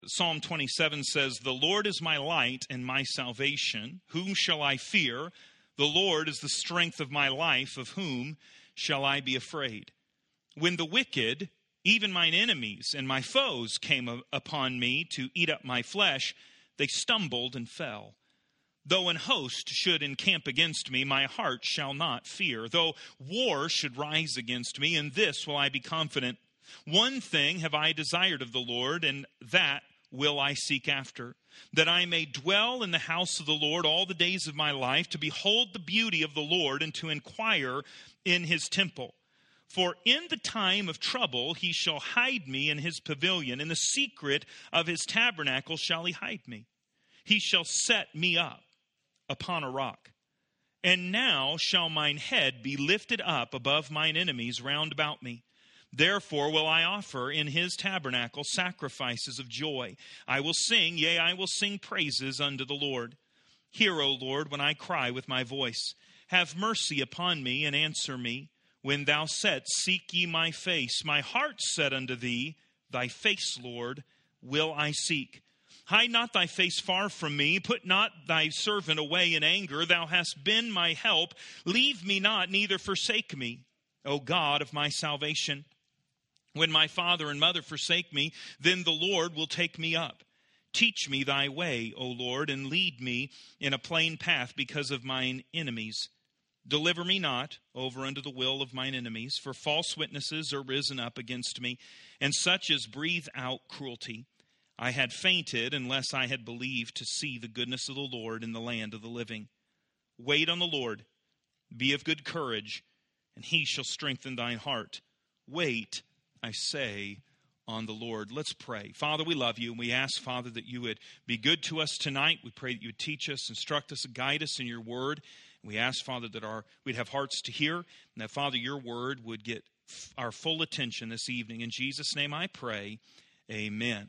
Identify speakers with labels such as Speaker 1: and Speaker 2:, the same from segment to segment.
Speaker 1: Psalm 27 says, "The Lord is my light and my salvation. Whom shall I fear? The Lord is the strength of my life. Of whom shall I be afraid? When the wicked, even mine enemies and my foes, came upon me to eat up my flesh, they stumbled and fell. Though an host should encamp against me, my heart shall not fear. Though war should rise against me, in this will I be confident. One thing have I desired of the Lord, and that will I seek after, that I may dwell in the house of the Lord all the days of my life, to behold the beauty of the Lord and to inquire in his temple. For in the time of trouble he shall hide me in his pavilion. In the secret of his tabernacle shall he hide me. He shall set me up upon a rock. And now shall mine head be lifted up above mine enemies round about me. Therefore will I offer in his tabernacle sacrifices of joy. I will sing, yea, I will sing praises unto the Lord. Hear, O Lord, when I cry with my voice. Have mercy upon me and answer me. When thou saidst, seek ye my face, my heart said unto thee, thy face, Lord, will I seek. Hide not thy face far from me. Put not thy servant away in anger. Thou hast been my help. Leave me not, neither forsake me, O God of my salvation. When my father and mother forsake me, then the Lord will take me up. Teach me thy way, O Lord, and lead me in a plain path because of mine enemies. Deliver me not over unto the will of mine enemies, for false witnesses are risen up against me, and such as breathe out cruelty. I had fainted unless I had believed to see the goodness of the Lord in the land of the living. Wait on the Lord, be of good courage, and he shall strengthen thine heart. Wait, I say, on the Lord." Let's pray. Father, we love you, and we ask, Father, that you would be good to us tonight. We pray that you would teach us, instruct us, and guide us in your word. We ask, Father, that we'd have hearts to hear, and that, Father, your word would get our full attention this evening. In Jesus' name I pray, amen.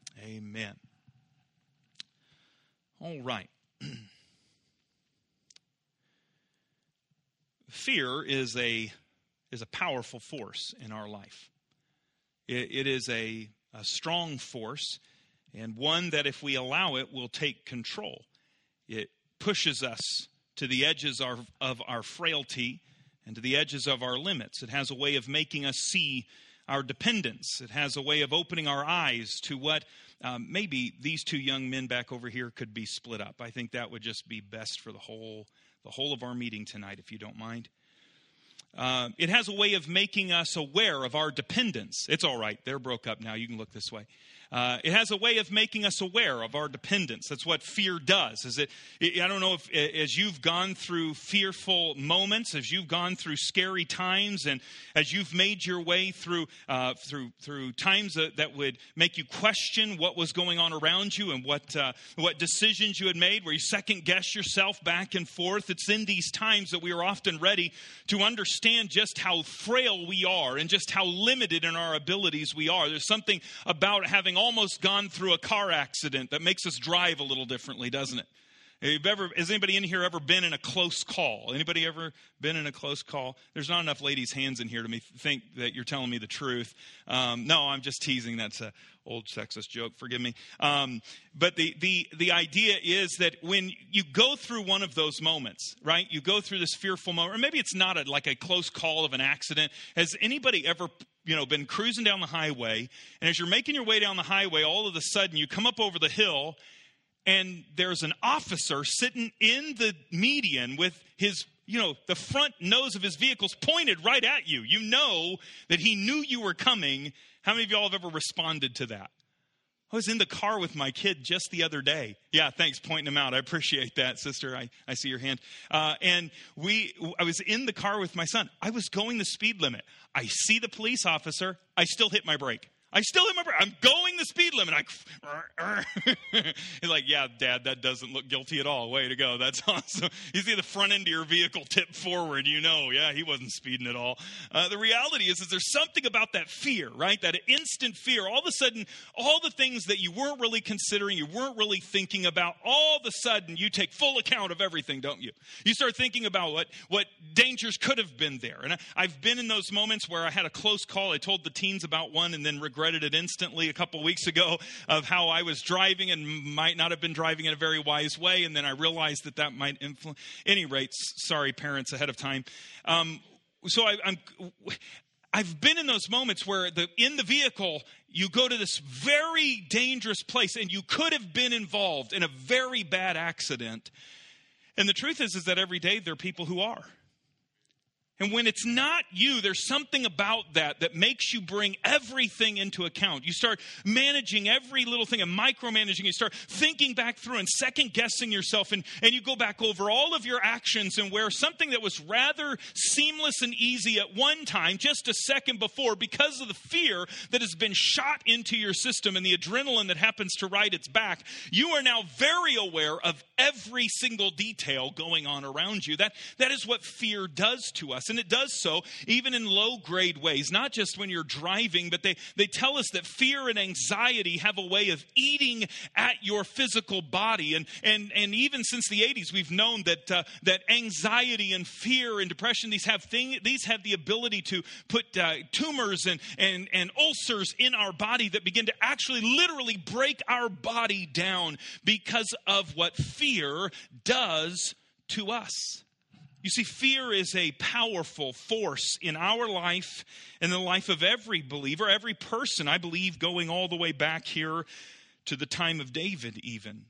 Speaker 1: Amen. All right. Fear is a powerful force in our life. It is a strong force, and one that if we allow it will take control. It pushes us to the edges of our frailty and to the edges of our limits. It has a way of making us see our dependence. It has a way of opening our eyes to what maybe these two young men back over here could be split up. I think that would just be best for the whole of our meeting tonight, if you don't mind. It has a way of making us aware of our dependence. It's all right. They're broke up now. You can look this way. It has a way of making us aware of our dependence. That's what fear does. I don't know if as you've gone through fearful moments, as you've gone through scary times, and as you've made your way through times that would make you question what was going on around you and what decisions you had made, where you second guess yourself back and forth. It's in these times that we are often ready to understand just how frail we are and just how limited in our abilities we are. There's something about having almost gone through a car accident that makes us drive a little differently, doesn't it? Has anybody in here ever been in a close call? Anybody ever been in a close call? There's not enough ladies' hands in here to think that you're telling me the truth. No, I'm just teasing. That's an old sexist joke. Forgive me. But the idea is that when you go through one of those moments, right? You go through this fearful moment, or maybe it's not like a close call of an accident. Has anybody ever been cruising down the highway, and as you're making your way down the highway, all of a sudden you come up over the hill, and there's an officer sitting in the median with his, the front nose of his vehicle's pointed right at you. You know that he knew you were coming. How many of y'all have ever responded to that? I was in the car with my kid just the other day. Yeah, thanks pointing him out. I appreciate that, sister. I see your hand. I was in the car with my son. I was going the speed limit. I see the police officer. I still hit my brake. I'm going the speed limit. He's like, yeah, Dad, that doesn't look guilty at all. Way to go. That's awesome. You see the front end of your vehicle tip forward, yeah, he wasn't speeding at all. The reality is there's something about that fear, right? That instant fear. All of a sudden, all the things that you weren't really considering, you weren't really thinking about, all of a sudden you take full account of everything, don't you? You start thinking about what dangers could have been there. And I've been in those moments where I had a close call. I told the teens about one and then regretted regretted it instantly a couple weeks ago of how I was driving and might not have been driving in a very wise way. And then I realized that might influence. Any rate, sorry, parents, ahead of time. I've been in those moments where in the vehicle, you go to this very dangerous place and you could have been involved in a very bad accident. And the truth is that every day there are people who are. And when it's not you, there's something about that makes you bring everything into account. You start managing every little thing and micromanaging. You start thinking back through and second guessing yourself. And you go back over all of your actions and where something that was rather seamless and easy at one time, just a second before, because of the fear that has been shot into your system and the adrenaline that happens to ride its back, you are now very aware of every single detail going on around you. That is what fear does to us. And it does so even in low-grade ways, not just when you're driving, but they tell us that fear and anxiety have a way of eating at your physical body. And even since the 80s, we've known that anxiety and fear and depression, these have the ability to put tumors and ulcers in our body that begin to actually literally break our body down because of what fear does to us. You see, fear is a powerful force in our life and the life of every believer, every person, I believe, going all the way back here to the time of David even.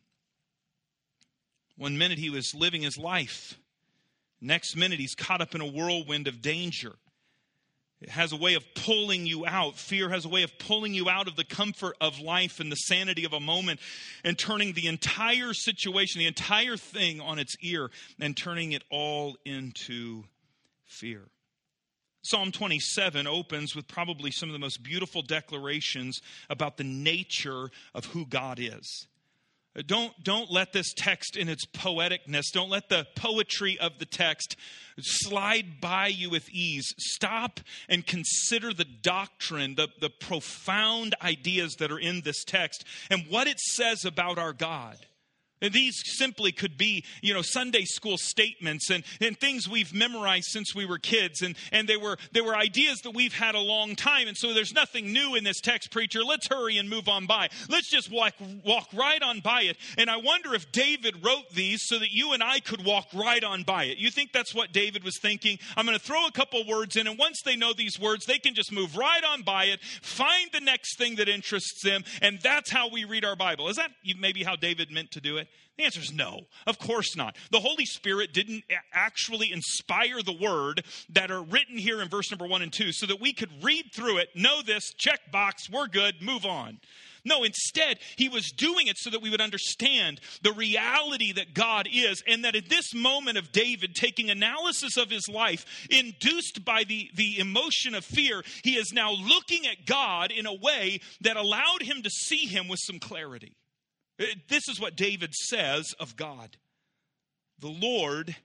Speaker 1: One minute he was living his life. Next minute he's caught up in a whirlwind of danger. It has a way of pulling you out. Fear has a way of pulling you out of the comfort of life and the sanity of a moment and turning the entire situation, the entire thing on its ear and turning it all into fear. Psalm 27 opens with probably some of the most beautiful declarations about the nature of who God is. Don't let this text in its poeticness, don't let the poetry of the text slide by you with ease. Stop and consider the doctrine, the profound ideas that are in this text and what it says about our God. And these simply could be, Sunday school statements and things we've memorized since we were kids. And they were ideas that we've had a long time. And so there's nothing new in this text, preacher. Let's hurry and move on by. Let's just walk right on by it. And I wonder if David wrote these so that you and I could walk right on by it. You think that's what David was thinking? I'm going to throw a couple words in, and once they know these words, they can just move right on by it, find the next thing that interests them, and that's how we read our Bible. Is that maybe how David meant to do it? The answer is no, of course not. The Holy Spirit didn't actually inspire the word that are written here in verse number 1 and 2 so that we could read through it, know this, check box, we're good, move on. No, instead, he was doing it so that we would understand the reality that God is, and that at this moment of David taking analysis of his life, induced by the emotion of fear, he is now looking at God in a way that allowed him to see him with some clarity. This is what David says of God. The Lord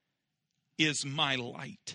Speaker 1: is my light.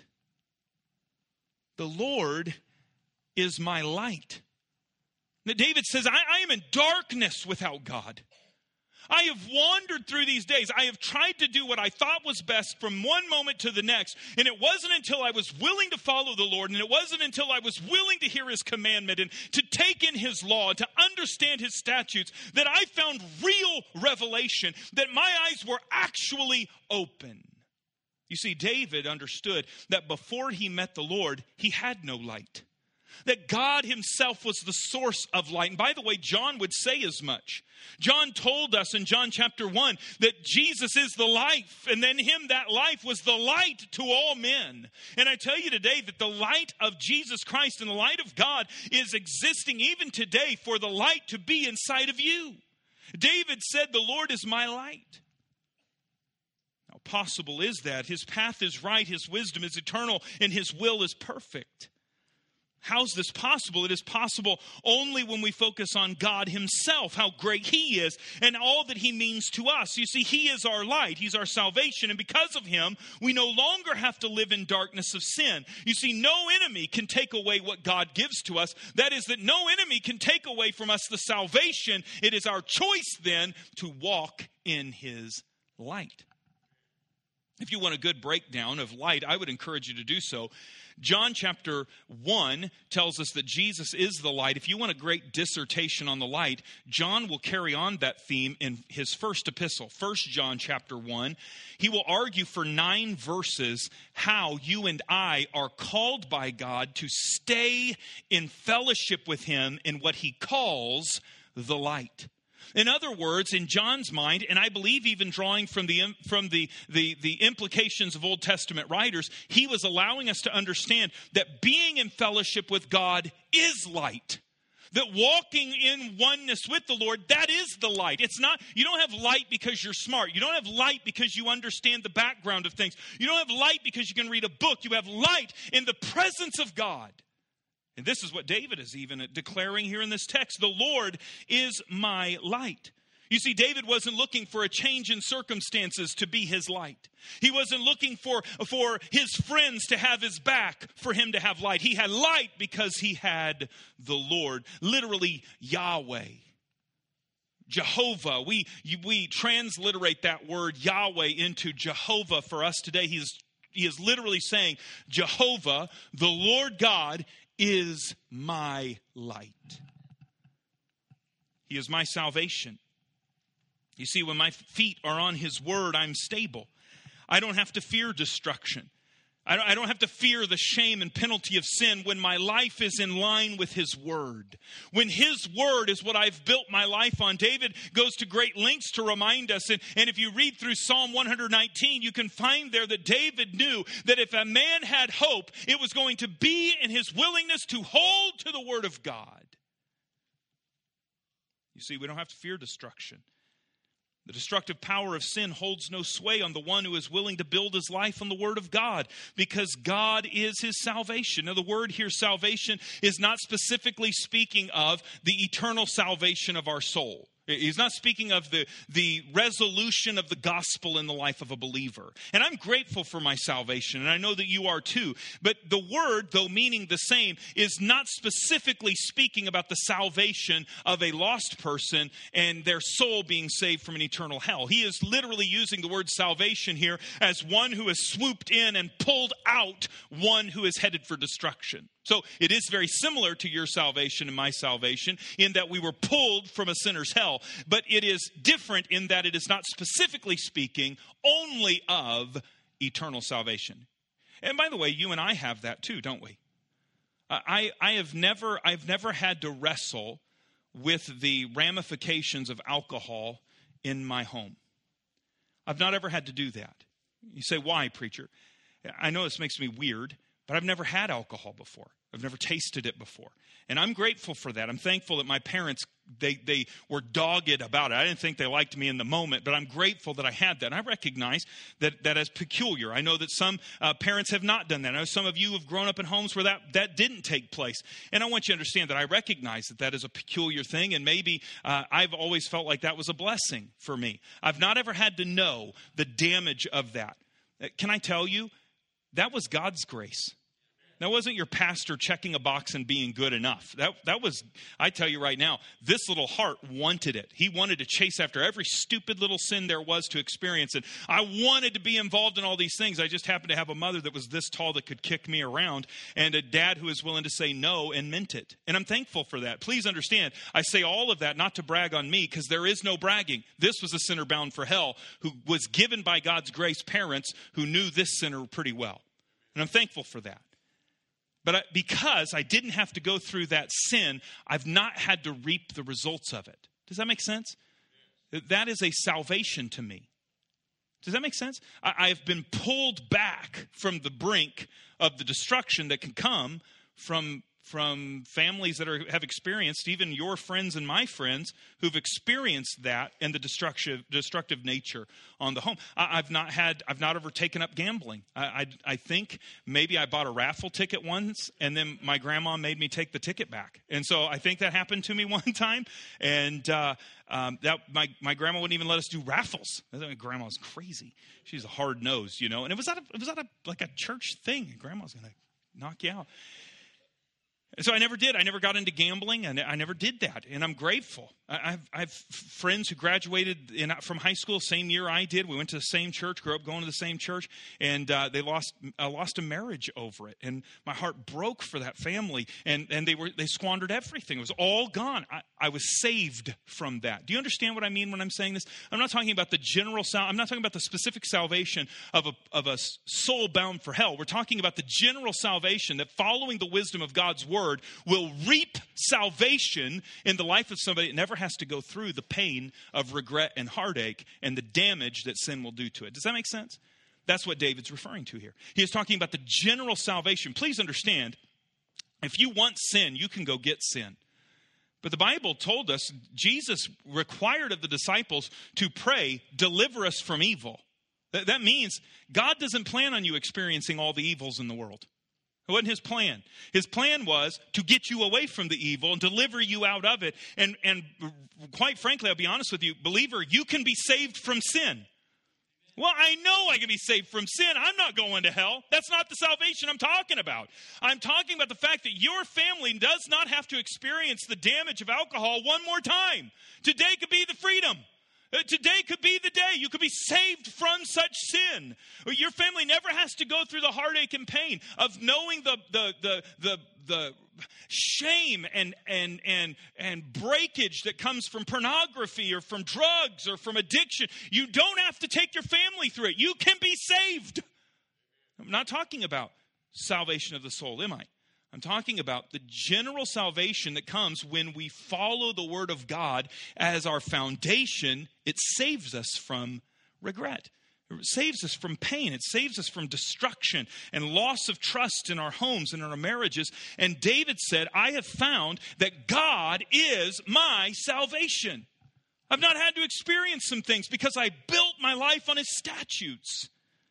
Speaker 1: The Lord is my light. Now, David says, I am in darkness without God. I have wandered through these days. I have tried to do what I thought was best from one moment to the next. And it wasn't until I was willing to follow the Lord, and it wasn't until I was willing to hear his commandment and to take in his law, to understand his statutes, that I found real revelation, that my eyes were actually open. You see, David understood that before he met the Lord, he had no light. That God himself was the source of light. And by the way, John would say as much. John told us in John chapter 1 that Jesus is the life, and then him, that life, was the light to all men. And I tell you today that the light of Jesus Christ and the light of God is existing even today for the light to be inside of you. David said, the Lord is my light. How possible is that? His path is right, his wisdom is eternal, and his will is perfect. How's this possible? It is possible only when we focus on God himself, how great he is, and all that he means to us. You see, he is our light. He's our salvation. And because of him, we no longer have to live in darkness of sin. You see, no enemy can take away what God gives to us. That is, that no enemy can take away from us the salvation. It is our choice then to walk in his light. If you want a good breakdown of light, I would encourage you to do so. John chapter 1 tells us that Jesus is the light. If you want a great dissertation on the light, John will carry on that theme in his first epistle, 1 John chapter 1. He will argue for 9 verses how you and I are called by God to stay in fellowship with him in what he calls the light. In other words, in John's mind, and I believe even drawing from the implications of Old Testament writers, he was allowing us to understand that being in fellowship with God is light. That walking in oneness with the Lord, that is the light. It's not, you don't have light because you're smart. You don't have light because you understand the background of things. You don't have light because you can read a book. You have light in the presence of God. And this is what David is even declaring here in this text. The Lord is my light. You see, David wasn't looking for a change in circumstances to be his light. He wasn't looking for his friends to have his back for him to have light. He had light because he had the Lord, literally Yahweh. Jehovah. We transliterate that word Yahweh into Jehovah for us today. He is literally saying, Jehovah, the Lord God, is my light. He is my salvation. You see, when my feet are on his word, I'm stable. I don't have to fear destruction. I don't have to fear the shame and penalty of sin when my life is in line with his word. When his word is what I've built my life on. David goes to great lengths to remind us. And if you read through Psalm 119, you can find there that David knew that if a man had hope, it was going to be in his willingness to hold to the word of God. You see, we don't have to fear destruction. The destructive power of sin holds no sway on the one who is willing to build his life on the word of God, because God is his salvation. Now, the word here, salvation, is not specifically speaking of the eternal salvation of our soul. He's not speaking of the resolution of the gospel in the life of a believer. And I'm grateful for my salvation, and I know that you are too. But the word, though meaning the same, is not specifically speaking about the salvation of a lost person and their soul being saved from an eternal hell. He is literally using the word salvation here as one who has swooped in and pulled out one who is headed for destruction. So it is very similar to your salvation and my salvation in that we were pulled from a sinner's hell. But it is different in that it is not specifically speaking only of eternal salvation. And by the way, you and I have that too, don't we? I've never had to wrestle with the ramifications of alcohol in my home. I've not ever had to do that. You say, why, preacher? I know this makes me weird, but I've never had alcohol before. I've never tasted it before. And I'm grateful for that. I'm thankful that my parents, they were dogged about it. I didn't think they liked me in the moment, but I'm grateful that I had that. And I recognize that as peculiar. I know that some parents have not done that. I know some of you have grown up in homes where that didn't take place. And I want you to understand that I recognize that is a peculiar thing. And maybe I've always felt like that was a blessing for me. I've not ever had to know the damage of that. Can I tell you, that was God's grace. That wasn't your pastor checking a box and being good enough. That was, I tell you right now, this little heart wanted it. He wanted to chase after every stupid little sin there was to experience it. I wanted to be involved in all these things. I just happened to have a mother that was this tall that could kick me around, and a dad who was willing to say no and meant it. And I'm thankful for that. Please understand, I say all of that not to brag on me, because there is no bragging. This was a sinner bound for hell who was given by God's grace parents who knew this sinner pretty well. And I'm thankful for that. But because I didn't have to go through that sin, I've not had to reap the results of it. Does that make sense? That is a salvation to me. Does that make sense? I've been pulled back from the brink of the destruction that can come from families that have experienced, even your friends and my friends who've experienced that and the destructive nature on the home. I've not ever taken up gambling. I think maybe I bought a raffle ticket once, and then my grandma made me take the ticket back. And so I think that happened to me one time. And that my grandma wouldn't even let us do raffles. I thought my grandma was crazy. She's a hard nose, you know. And it was at a church thing. Grandma's going to knock you out. So I never did. I never got into gambling, and I never did that. And I'm grateful. I have friends who graduated from high school same year I did. We went to the same church, grew up going to the same church, and they lost a marriage over it. And my heart broke for that family. And they squandered everything. It was all gone. I was saved from that. Do you understand what I mean when I'm saying this? I'm not talking about the general I'm not talking about the specific salvation of a soul bound for hell. We're talking about the general salvation that, following the wisdom of God's word, will reap salvation in the life of somebody that never has to go through the pain of regret and heartache and the damage that sin will do to it. Does that make sense? That's what David's referring to here. He is talking about the general salvation. Please understand, if you want sin, you can go get sin. But the Bible told us, Jesus required of the disciples to pray, deliver us from evil. That means God doesn't plan on you experiencing all the evils in the world. It wasn't his plan. His plan was to get you away from the evil and deliver you out of it. And quite frankly, I'll be honest with you, believer, you can be saved from sin. Well, I know I can be saved from sin. I'm not going to hell. That's not the salvation I'm talking about. I'm talking about the fact that your family does not have to experience the damage of alcohol one more time. Today could be the freedom. Today could be the day you could be saved from such sin. Your family never has to go through the heartache and pain of knowing the shame and breakage that comes from pornography or from drugs or from addiction. You don't have to take your family through it. You can be saved. I'm not talking about salvation of the soul, am I? I'm talking about the general salvation that comes when we follow the word of God as our foundation. It saves us from regret. It saves us from pain. It saves us from destruction and loss of trust in our homes and in our marriages. And David said, I have found that God is my salvation. I've not had to experience some things because I built my life on his statutes.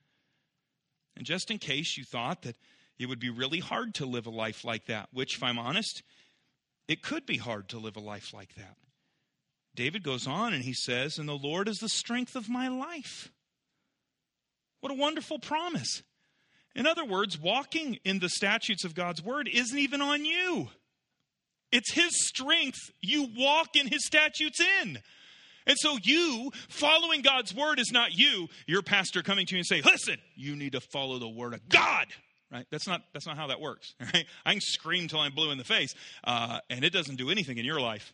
Speaker 1: And just in case you thought that it would be really hard to live a life like that, which, if I'm honest, it could be hard to live a life like that. David goes on and he says, and the Lord is the strength of my life. What a wonderful promise. In other words, walking in the statutes of God's word isn't even on you. It's his strength you walk in his statutes in. And so you, following God's word is not you, your pastor coming to you and say, listen, you need to follow the word of God. Right? That's not how that works. Right? I can scream till I'm blue in the face, and it doesn't do anything in your life.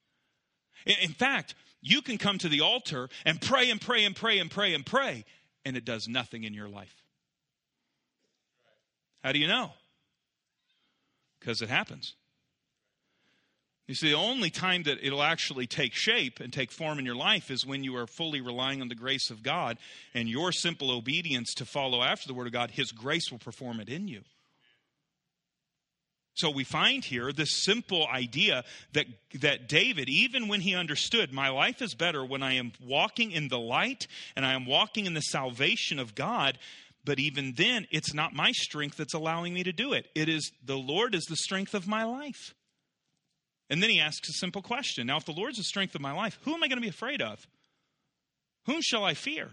Speaker 1: In fact, you can come to the altar and pray and pray and pray and pray and pray, and it does nothing in your life. How do you know? Because it happens. You see, the only time that it'll actually take shape and take form in your life is when you are fully relying on the grace of God and your simple obedience to follow after the word of God. His grace will perform it in you. So we find here this simple idea that David, even when he understood, my life is better when I am walking in the light and I am walking in the salvation of God. But even then, it's not my strength that's allowing me to do it. It is the Lord is the strength of my life. And then he asks a simple question. Now, if the Lord's the strength of my life, who am I going to be afraid of? Whom shall I fear?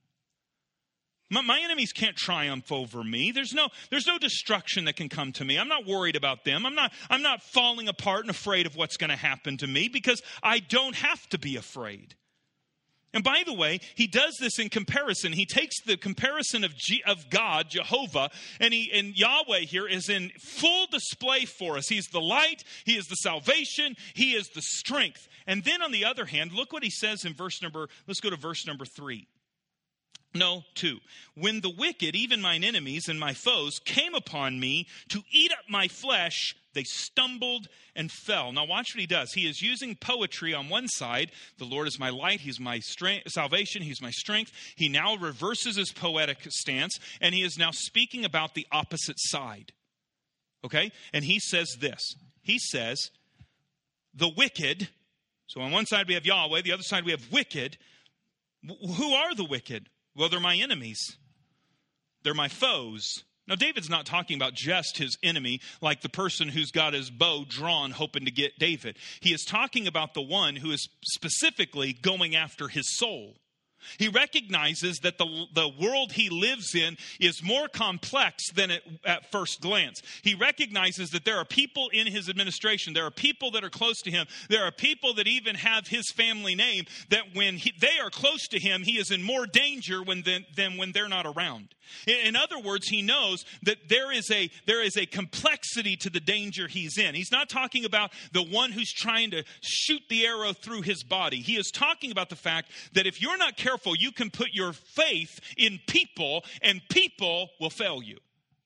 Speaker 1: My enemies can't triumph over me. There's no destruction that can come to me. I'm not worried about them. I'm not falling apart and afraid of what's going to happen to me because I don't have to be afraid. And by the way, he does this in comparison. He takes the comparison of God, Jehovah, and Yahweh here is in full display for us. He's the light, he is the salvation, he is the strength. And then on the other hand, look what he says in let's go to verse number 3. No, 2. When the wicked, even mine enemies and my foes, came upon me to eat up my flesh, they stumbled and fell. Now watch what he does. He is using poetry on one side. The Lord is my light. He's my salvation. He's my strength. He now reverses his poetic stance, and he is now speaking about the opposite side. Okay? And he says this. He says, the wicked, so on one side we have Yahweh, the other side we have wicked. Who are the wicked? Well, they're my enemies. They're my foes. Now, David's not talking about just his enemy, like the person who's got his bow drawn hoping to get David. He is talking about the one who is specifically going after his soul. He recognizes that the world he lives in is more complex than at first glance. He recognizes that there are people in his administration, there are people that are close to him, there are people that even have his family name, that when they are close to him, he is in more danger than when they're not around. In other words, he knows that there is a complexity to the danger he's in. He's not talking about the one who's trying to shoot the arrow through his body. He is talking about the fact that if you're not careful, you can put your faith in people, and people will fail you.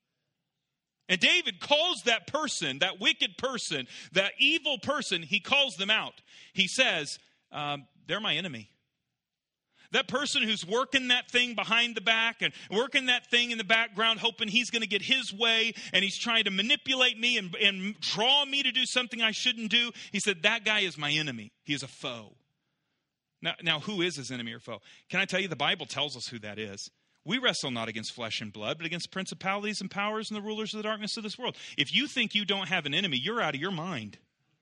Speaker 1: And David calls that person, that wicked person, that evil person, he calls them out. He says, they're my enemy. That person who's working that thing behind the back and working that thing in the background, hoping he's going to get his way, and he's trying to manipulate me and draw me to do something I shouldn't do. He said, that guy is my enemy. He is a foe. Now, who is his enemy or foe? Can I tell you, the Bible tells us who that is. We wrestle not against flesh and blood, but against principalities and powers and the rulers of the darkness of this world. If you think you don't have an enemy, you're out of your mind.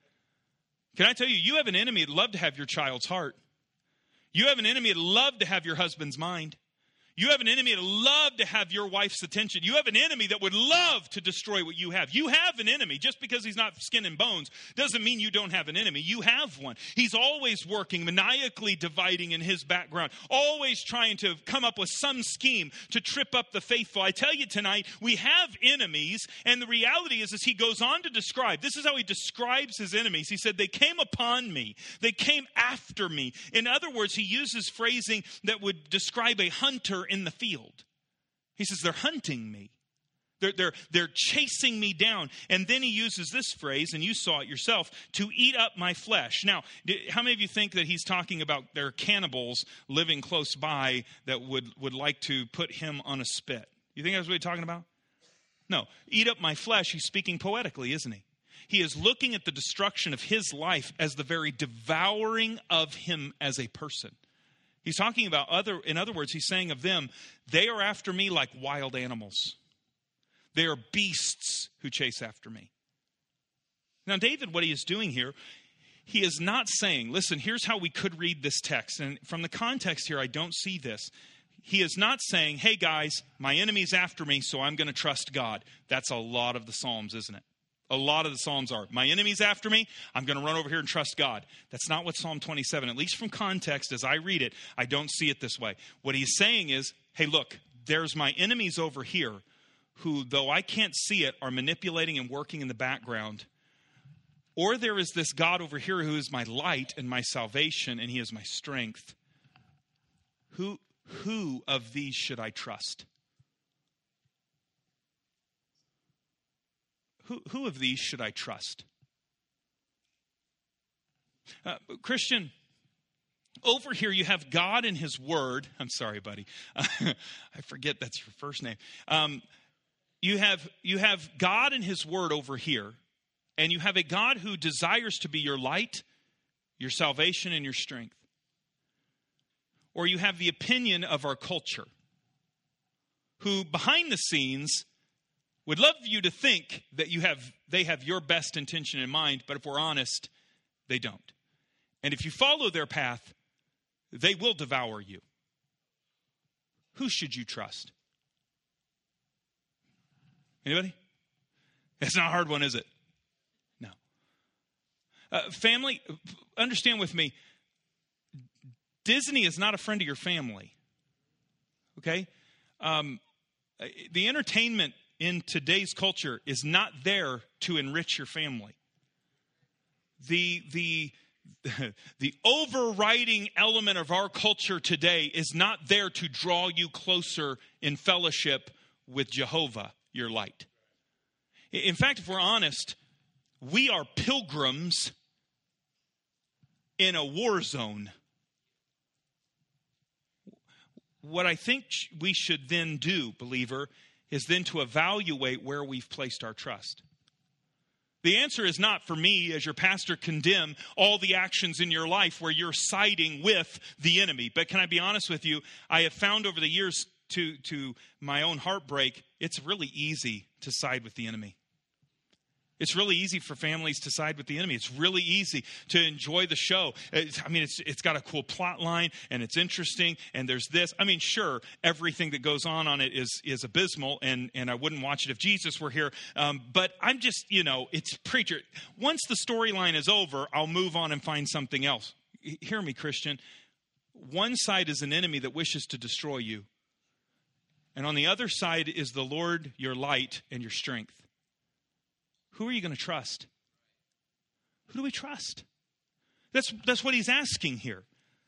Speaker 1: Can I tell you, you have an enemy that'd love to have your child's heart. You have an enemy that'd love to have your husband's mind. You have an enemy that'd love to have your wife's attention. You have an enemy that would love to destroy what you have. You have an enemy. Just because he's not skin and bones doesn't mean you don't have an enemy. You have one. He's always working, maniacally dividing in his background, always trying to come up with some scheme to trip up the faithful. I tell you tonight, we have enemies, and the reality is he goes on to describe, this is how he describes his enemies. He said, they came upon me. They came after me. In other words, he uses phrasing that would describe a hunter in the field. He says, they're hunting me. They're chasing me down. And then he uses this phrase, and you saw it yourself, to eat up my flesh. Now, how many of you think that he's talking about there are cannibals living close by that would like to put him on a spit? You think that's what he's talking about? No. Eat up my flesh, he's speaking poetically, isn't he? He is looking at the destruction of his life as the very devouring of him as a person. He's talking about in other words, he's saying of them, they are after me like wild animals. They are beasts who chase after me. Now, David, what he is doing here, he is not saying, listen, here's how we could read this text. And from the context here, I don't see this. He is not saying, hey guys, my enemy's after me, so I'm going to trust God. That's a lot of the Psalms, isn't it? A lot of the Psalms are, my enemy's after me, I'm going to run over here and trust God. That's not what Psalm 27, at least from context as I read it, I don't see it this way. What he's saying is, hey, look, there's my enemies over here who, though I can't see it, are manipulating and working in the background. Or there is this God over here who is my light and my salvation, and he is my strength. Who of these should I trust? Who of these should I trust? Christian, over here you have God and his word. I'm sorry, buddy. I forget that's your first name. You have God and his word over here, and you have a God who desires to be your light, your salvation, and your strength. Or you have the opinion of our culture, who behind the scenes would love you to think that they have your best intention in mind, but if we're honest, they don't. And if you follow their path, they will devour you. Who should you trust? Anybody? It's not a hard one, is it? No. Family, understand with me, Disney is not a friend of your family. Okay? The entertainment in today's culture is not there to enrich your family. The overriding element of our culture today is not there to draw you closer in fellowship with Jehovah, your light. In fact, if we're honest, we are pilgrims in a war zone. What I think we should then do, believer, is then to evaluate where we've placed our trust. The answer is not for me as your pastor condemn all the actions in your life where you're siding with the enemy. But can I be honest with you? I have found over the years to my own heartbreak, it's really easy to side with the enemy. It's really easy for families to side with the enemy. It's really easy to enjoy the show. It's got a cool plot line, and it's interesting, and there's this. I mean, sure, everything that goes on it is abysmal, and I wouldn't watch it if Jesus were here. But I'm just, it's preacher. Once the storyline is over, I'll move on and find something else. Hear me, Christian. One side is an enemy that wishes to destroy you. And on the other side is the Lord, your light and your strength. Who are you going to trust? Who do we trust? That's what he's asking here.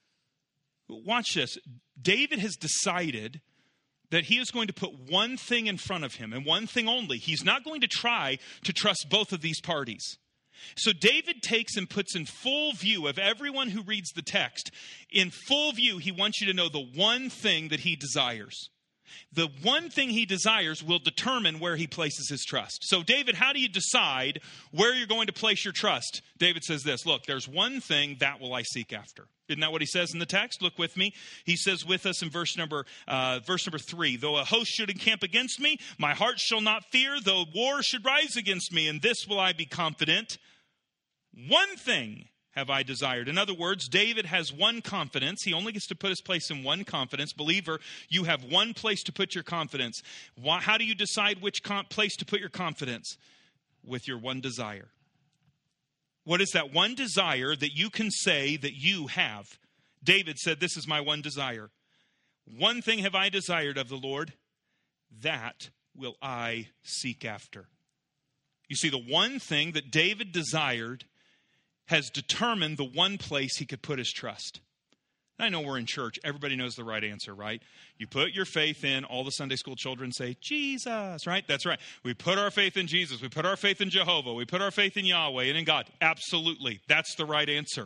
Speaker 1: Watch this. David has decided that he is going to put one thing in front of him and one thing only. He's not going to try to trust both of these parties. So David takes and puts in full view of everyone who reads the text. In full view, he wants you to know the one thing that he desires. The one thing he desires will determine where he places his trust. So, David, how do you decide where you're going to place your trust? David says this, look, there's one thing that will I seek after. Isn't that what he says in the text? Look with me. He says with us in verse number 3, though a host should encamp against me, my heart shall not fear, though war should rise against me, in this will I be confident. One thing have I desired. In other words, David has one confidence. He only gets to put his place in one confidence. Believer, you have one place to put your confidence. How do you decide which place to put your confidence? With your one desire. What is that one desire that you can say that you have? David said, this is my one desire. One thing have I desired of the Lord, that will I seek after. You see, the one thing that David desired has determined the one place he could put his trust. I know we're in church. Everybody knows the right answer, right? You put your faith in, all the Sunday school children say, Jesus, right? That's right. We put our faith in Jesus. We put our faith in Jehovah. We put our faith in Yahweh and in God. Absolutely. That's the right answer.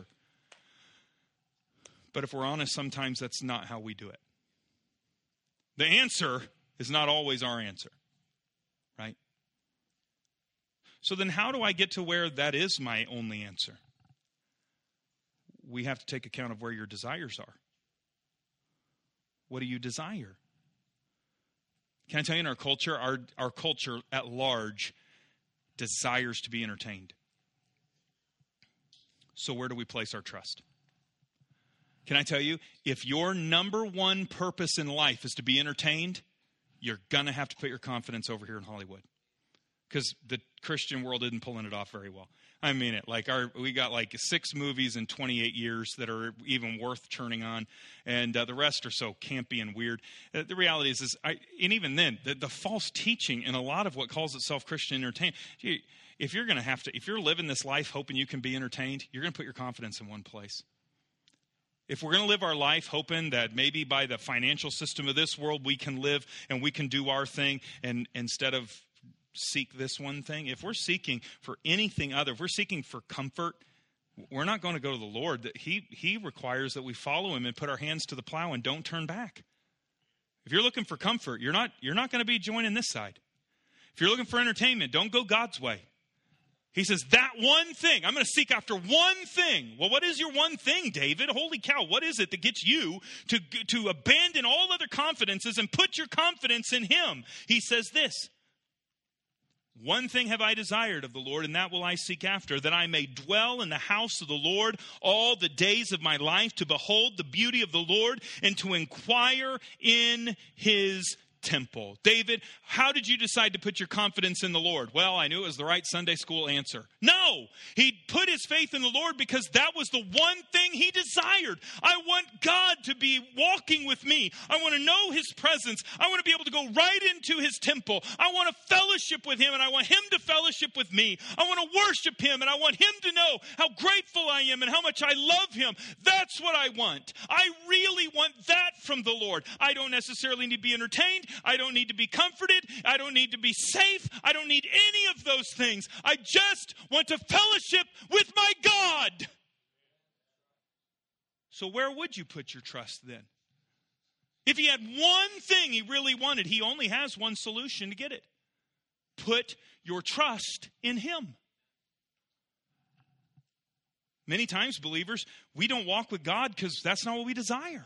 Speaker 1: But if we're honest, sometimes that's not how we do it. The answer is not always our answer, right? So then how do I get to where that is my only answer? We have to take account of where your desires are. What do you desire? Can I tell you, in our culture, our culture at large desires to be entertained. So where do we place our trust? Can I tell you, if your number one purpose in life is to be entertained, you're going to have to put your confidence over here in Hollywood. Because the Christian world isn't pulling it off very well. I mean it. We got 6 movies in 28 years that are even worth turning on, and the rest are so campy and weird. The reality is and even then, the false teaching in a lot of what calls itself Christian entertainment. If you're living this life hoping you can be entertained, you're going to put your confidence in one place. If we're going to live our life hoping that maybe by the financial system of this world we can live and we can do our thing, and instead of seek this one thing, if we're seeking for anything other, if we're seeking for comfort, we're not going to go to the Lord. That He requires that we follow Him and put our hands to the plow and don't turn back. If you're looking for comfort, you're not going to be joining this side. If you're looking for entertainment, don't go God's way. He says, that one thing, I'm going to seek after one thing. Well, what is your one thing, David? Holy cow, what is it that gets you to abandon all other confidences and put your confidence in Him? He says this, one thing have I desired of the Lord, and that will I seek after, that I may dwell in the house of the Lord all the days of my life, to behold the beauty of the Lord and to inquire in His temple. David, how did you decide to put your confidence in the Lord? Well, I knew it was the right Sunday school answer. No, he put his faith in the Lord because that was the one thing he desired. I want God to be walking with me. I want to know His presence. I want to be able to go right into His temple. I want to fellowship with Him, and I want Him to fellowship with me. I want to worship Him, and I want Him to know how grateful I am and how much I love Him. That's what I want. I really want that from the Lord. I don't necessarily need to be entertained. I don't need to be comforted. I don't need to be safe. I don't need any of those things. I just want to fellowship with my God. So where would you put your trust then? If he had one thing he really wanted, he only has one solution to get it. Put your trust in Him. Many times, believers, we don't walk with God because that's not what we desire.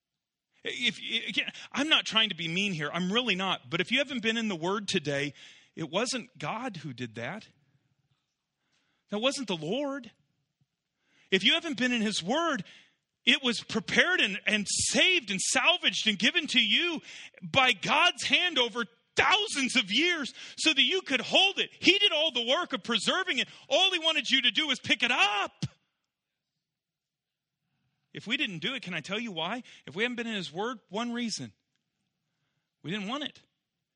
Speaker 1: Again, I'm not trying to be mean here. I'm really not. But if you haven't been in the Word today, It wasn't God who did that. That wasn't the Lord. If you haven't been in his word, it was prepared and saved and salvaged and given to you by God's hand over thousands of years so that you could hold it. He did all the work of preserving it. All he wanted you to do was pick it up. If we didn't do it, can I tell you why? If we haven't been in his word, one reason. We didn't want it.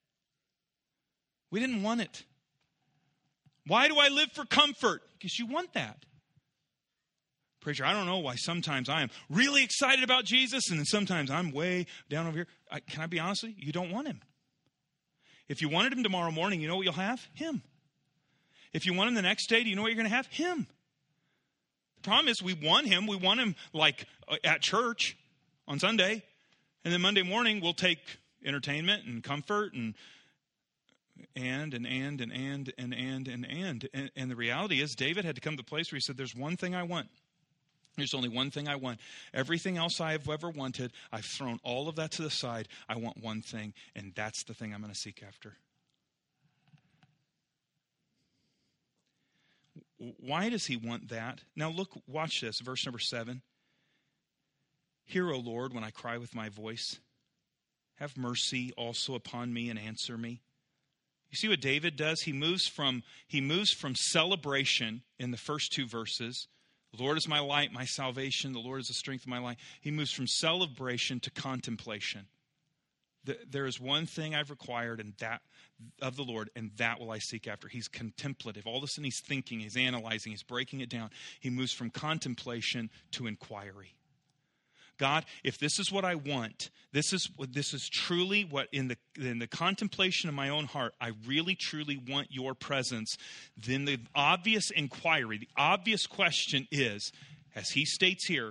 Speaker 1: We didn't want it. Why do I live for comfort? Because you want that. Preacher, I don't know why sometimes I am really excited about Jesus and then sometimes I'm way down over here. Can I be honest with you? You don't want him. If you wanted him tomorrow morning, you know what you'll have? Him. If you want him the next day, do you know what you're going to have? Him. The problem is we want him. We want him like at church on Sunday. And then Monday morning we'll take entertainment and comfort and the reality is David had to come to the place where he said, there's one thing I want. There's only one thing I want. Everything else I have ever wanted, I've thrown all of that to the side. I want one thing, and that's the thing I'm going to seek after. Why does he want that? Now look, watch this, verse number 7. Hear, O Lord, when I cry with my voice. Have mercy also upon me and answer me. You see what David does? He moves from celebration in the first two verses. The Lord is my light, my salvation. The Lord is the strength of my life. He moves from celebration to contemplation. There is one thing I've required and that of the Lord, and that will I seek after. He's contemplative. All of a sudden he's thinking, he's analyzing, he's breaking it down. He moves from contemplation to inquiry. God, if this is what I want, this is truly what in the contemplation of my own heart, I really truly want your presence, then the obvious inquiry, the obvious question is, as he states here,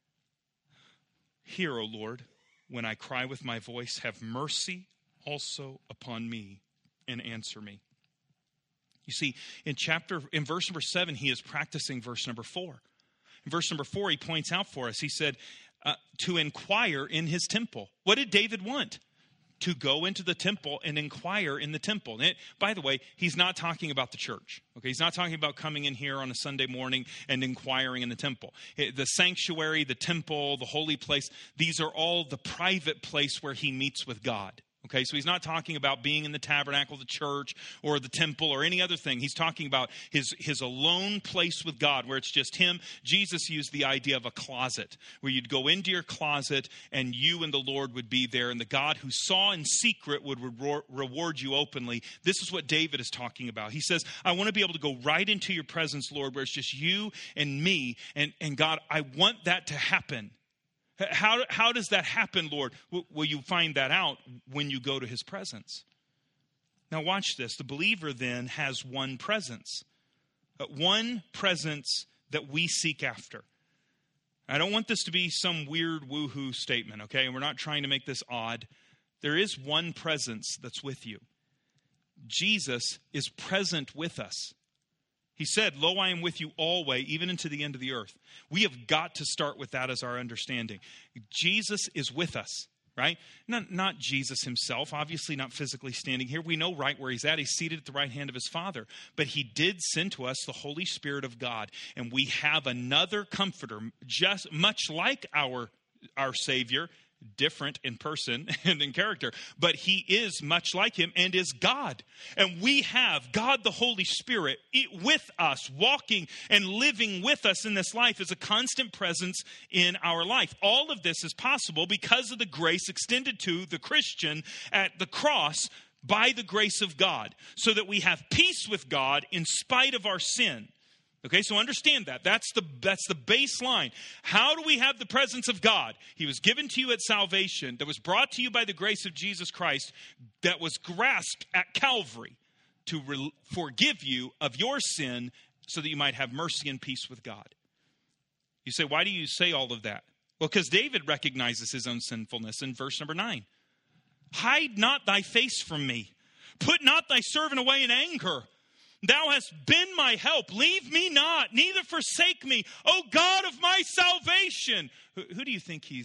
Speaker 1: hear, O Lord, when I cry with my voice, have mercy also upon me and answer me. You see, in verse number 7, he is practicing verse number 4. In verse number 4, he points out for us, he said, to inquire in his temple. What did David want? To go into the temple and inquire in the temple. And by the way, he's not talking about the church. Okay, he's not talking about coming in here on a Sunday morning and inquiring in the temple. The sanctuary, the temple, the holy place, these are all the private place where he meets with God. Okay, so he's not talking about being in the tabernacle, the church, or the temple, or any other thing. He's talking about his alone place with God, where it's just him. Jesus used the idea of a closet, where you'd go into your closet, and you and the Lord would be there, and the God who saw in secret would reward you openly. This is what David is talking about. He says, I want to be able to go right into your presence, Lord, where it's just you and me, and God, I want that to happen. How does that happen, Lord? Well, you find that out when you go to his presence. Now watch this. The believer then has one presence that we seek after. I don't want this to be some weird woohoo statement, okay? And we're not trying to make this odd. There is one presence that's with you. Jesus is present with us. He said, lo, I am with you always, even into the end of the earth. We have got to start with that as our understanding. Jesus is with us, right? Not Jesus himself, obviously not physically standing here. We know right where he's at. He's seated at the right hand of his Father. But he did send to us the Holy Spirit of God. And we have another comforter, just much like our Savior, different in person and in character, but he is much like him and is God. And we have God the Holy Spirit with us, walking and living with us in this life as a constant presence in our life. All of this is possible because of the grace extended to the Christian at the cross by the grace of God, so that we have peace with God in spite of our sin. Okay, so understand that. That's the baseline. How do we have the presence of God? He was given to you at salvation, that was brought to you by the grace of Jesus Christ, that was grasped at Calvary to forgive you of your sin so that you might have mercy and peace with God. You say, why do you say all of that? Well, because David recognizes his own sinfulness in verse number 9. Hide not thy face from me. Put not thy servant away in anger. Thou hast been my help. Leave me not, neither forsake me, O God of my salvation. Who do you think he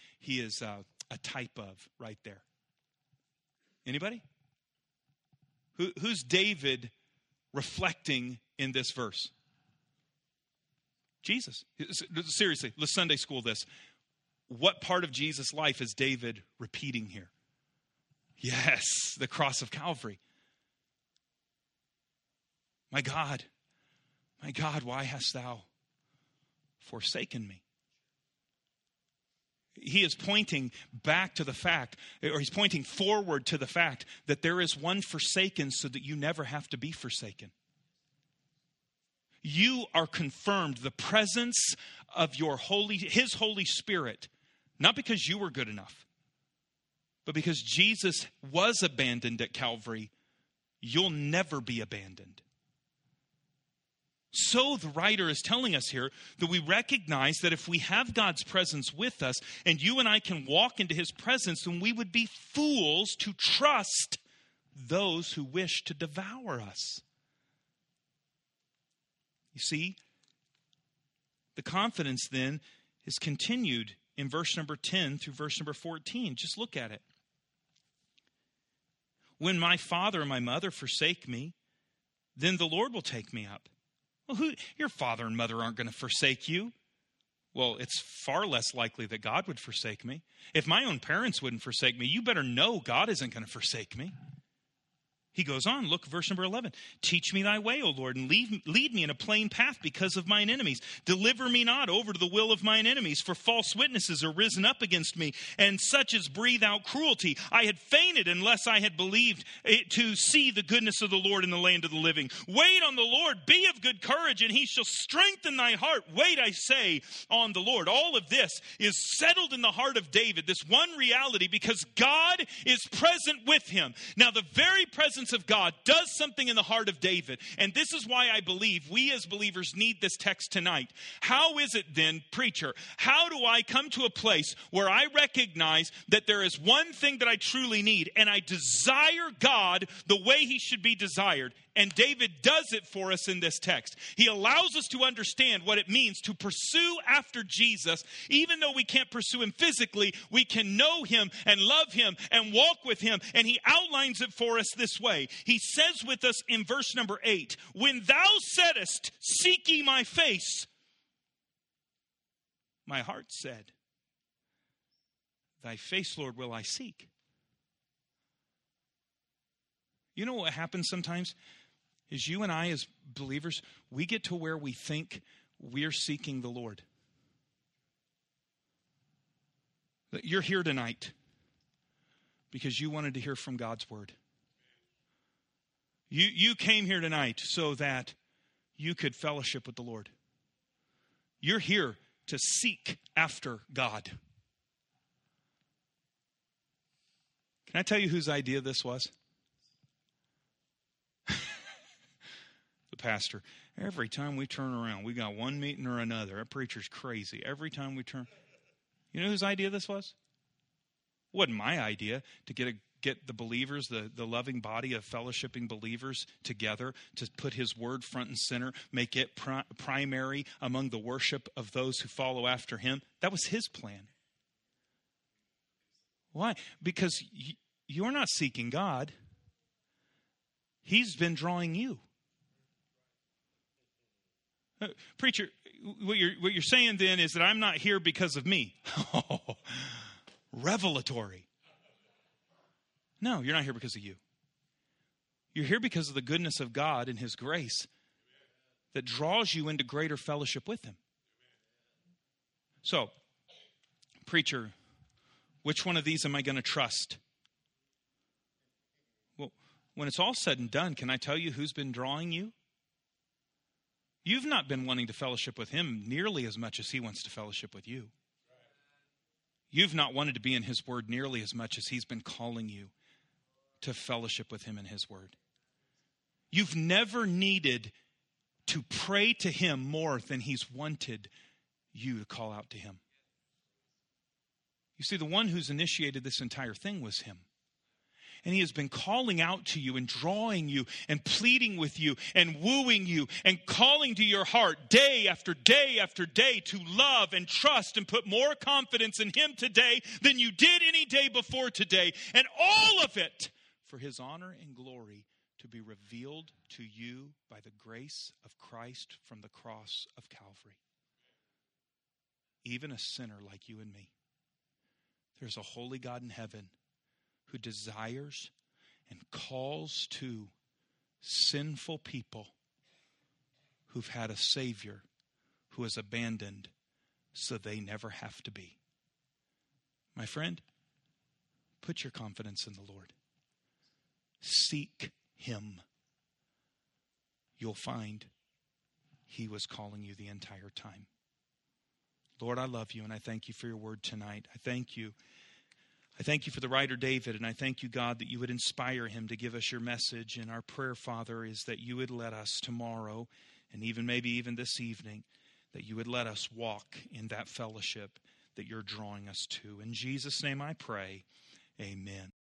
Speaker 1: is a type of right there? Anybody? Who's David reflecting in this verse? Jesus. Seriously, let's Sunday school this. What part of Jesus' life is David repeating here? Yes, the cross of Calvary. My God, why hast thou forsaken me? He is pointing back to the fact, or he's pointing forward to the fact that there is one forsaken so that you never have to be forsaken. You are confirmed, the presence of his Holy Spirit, not because you were good enough, but because Jesus was abandoned at Calvary. You'll never be abandoned. So the writer is telling us here that we recognize that if we have God's presence with us and you and I can walk into his presence, then we would be fools to trust those who wish to devour us. You see, the confidence then is continued in verse number 10 through verse number 14. Just look at it. When my father and my mother forsake me, then the Lord will take me up. Well, your father and mother aren't going to forsake you. Well, it's far less likely that God would forsake me. If my own parents wouldn't forsake me, you better know God isn't going to forsake me. He goes on, look, verse number 11. Teach me thy way, O Lord, and lead me in a plain path because of mine enemies. Deliver me not over to the will of mine enemies, for false witnesses are risen up against me, and such as breathe out cruelty. I had fainted unless I had believed to see the goodness of the Lord in the land of the living. Wait on the Lord, be of good courage, and he shall strengthen thy heart. Wait, I say, on the Lord. All of this is settled in the heart of David, this one reality, because God is present with him. Now, the very presence of God does something in the heart of David. And this is why I believe we as believers need this text tonight. How is it then, preacher, how do I come to a place where I recognize that there is one thing that I truly need, and I desire God the way he should be desired? And David does it for us in this text. He allows us to understand what it means to pursue after Jesus. Even though we can't pursue him physically, we can know him and love him and walk with him. And he outlines it for us this way. He says with us in verse number 8, when thou saidest, seek ye my face, my heart said, thy face, Lord, will I seek. You know what happens sometimes? Is you and I as believers, we get to where we think we're seeking the Lord. You're here tonight because you wanted to hear from God's word. You came here tonight so that you could fellowship with the Lord. You're here to seek after God. Can I tell you whose idea this was? The pastor. Every time we turn around, we got one meeting or another. That preacher's crazy. Every time we turn. You know whose idea this was? It wasn't my idea to get the believers, the loving body of fellowshipping believers together to put his word front and center, make it primary among the worship of those who follow after him. That was his plan. Why? Because you're not seeking God. He's been drawing you. Preacher, what you're saying then is that I'm not here because of me. Oh, revelatory. No, you're not here because of you. You're here because of the goodness of God and his grace that draws you into greater fellowship with him. So, preacher, which one of these am I going to trust? Well, when it's all said and done, can I tell you who's been drawing you? You've not been wanting to fellowship with him nearly as much as he wants to fellowship with you. You've not wanted to be in his word nearly as much as he's been calling you to fellowship with him in his word. You've never needed to pray to him more than he's wanted you to call out to him. You see, the one who's initiated this entire thing was him. And he has been calling out to you and drawing you and pleading with you and wooing you and calling to your heart day after day after day to love and trust and put more confidence in him today than you did any day before today. And all of it for his honor and glory to be revealed to you by the grace of Christ from the cross of Calvary. Even a sinner like you and me. There's a holy God in heaven who desires and calls to sinful people who've had a Savior who is abandoned so they never have to be. My friend, put your confidence in the Lord. Seek Him. You'll find He was calling you the entire time. Lord, I love you and I thank you for your word tonight. I thank you. I thank you for the writer David, and I thank you, God, that you would inspire him to give us your message. And our prayer, Father, is that you would let us tomorrow, and maybe even this evening, that you would let us walk in that fellowship that you're drawing us to. In Jesus' name I pray, amen.